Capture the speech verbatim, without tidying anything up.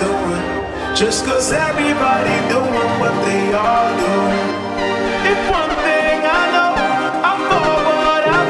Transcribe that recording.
doing. Just cause everybody doing what they all do.